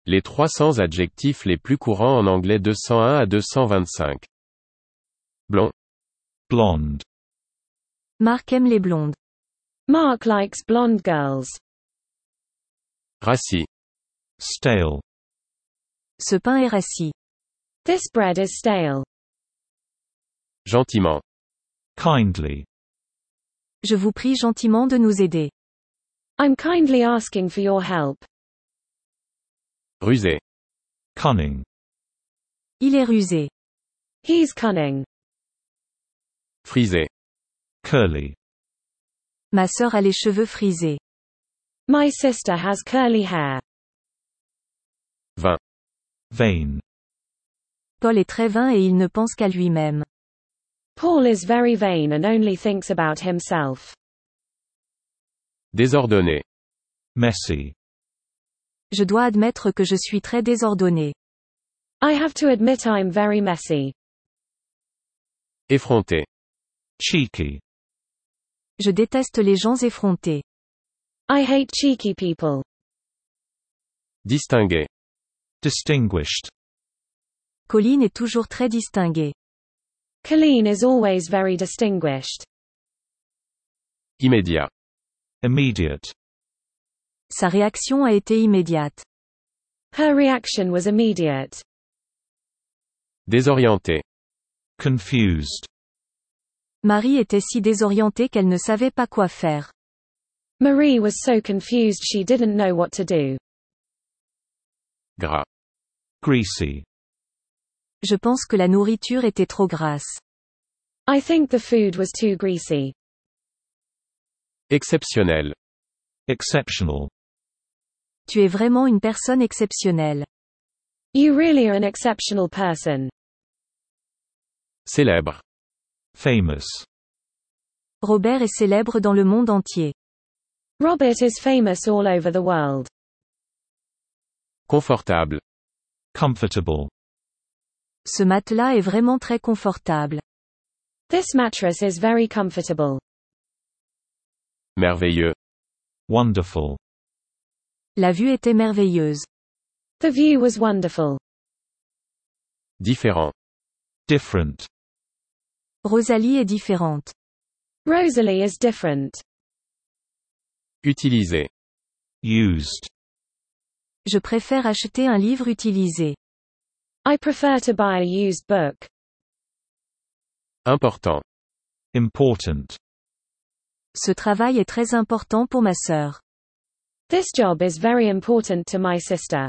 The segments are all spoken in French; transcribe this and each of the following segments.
Les 300 adjectifs les plus courants en anglais 201 à 225. Blond. Blonde. Mark aime les blondes. Mark likes blonde girls. Rassis. Stale. Ce pain est rassis. This bread is stale. Gentiment. Kindly. Je vous prie gentiment de nous aider. I'm kindly asking for your help. Rusé. Cunning. Il est rusé. He's cunning. Frisé. Curly. Ma sœur a les cheveux frisés. My sister has curly hair. Vain. Vain. Paul est très vain et il ne pense qu'à lui-même. Paul is very vain and only thinks about himself. Désordonné. Messy. Je dois admettre que je suis très désordonné. I have to admit I'm very messy. Effronté. Cheeky. Je déteste les gens effrontés. I hate cheeky people. Distingué. Distinguished. Colleen est toujours très distinguée. Colleen is always very distinguished. Immédiat. Immediate. Sa réaction a été immédiate. Her reaction was immediate. Désorienté. Confused. Marie était si désorientée qu'elle ne savait pas quoi faire. Marie was so confused she didn't know what to do. Gras. Greasy. Je pense que la nourriture était trop grasse. I think the food was too greasy. Exceptionnel. Exceptional. Tu es vraiment une personne exceptionnelle. You really are an exceptional person. Célèbre. Famous. Robert est célèbre dans le monde entier. Robert is famous all over the world. Confortable. Comfortable. Ce matelas est vraiment très confortable. This mattress is very comfortable. Merveilleux. Wonderful. La vue était merveilleuse. The view was wonderful. Différent. Different. Rosalie est différente. Rosalie is different. Utilisé. Used. Je préfère acheter un livre utilisé. I prefer to buy a used book. Important. Important. Ce travail est très important pour ma sœur. This job is very important to my sister.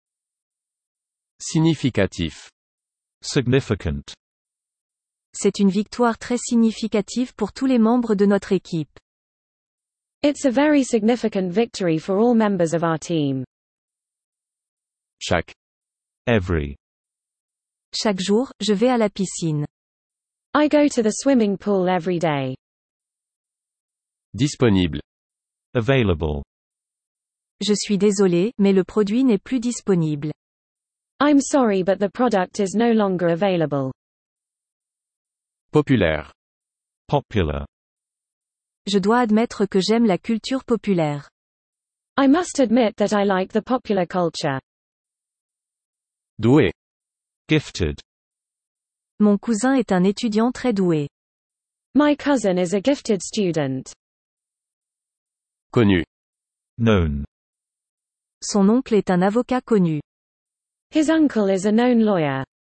Significatif. Significant. C'est une victoire très significative pour tous les membres de notre équipe. It's a very significant victory for all members of our team. Chaque. Every. Chaque jour, je vais à la piscine. I go to the swimming pool every day. Disponible. Available. Je suis désolé, mais le produit n'est plus disponible. I'm sorry but the product is no longer available. Populaire. Popular. Je dois admettre que j'aime la culture populaire. I must admit that I like the popular culture. Doué. Gifted. Mon cousin est un étudiant très doué. My cousin is a gifted student. Connu. Known. Son oncle est un avocat connu. His uncle is a known lawyer.